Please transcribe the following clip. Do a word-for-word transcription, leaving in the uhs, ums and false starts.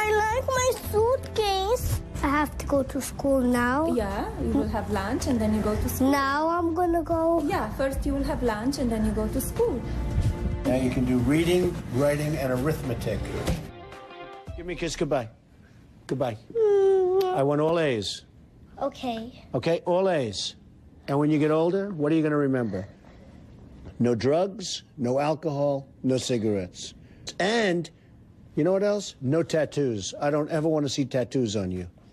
I like my suitcase. I have to go to school now. Yeah, you will have lunch and then you go to school. Now I'm gonna go. Yeah, first you will have lunch and then you go to school. Now you can do reading, writing, and arithmetic. Give me a kiss goodbye. Goodbye. Mm. I want all A's. Okay. Okay, all A's. And when you get older, what are you going to remember? No drugs, no alcohol, no cigarettes. And, you know what else? No tattoos. I don't ever want to see tattoos on you.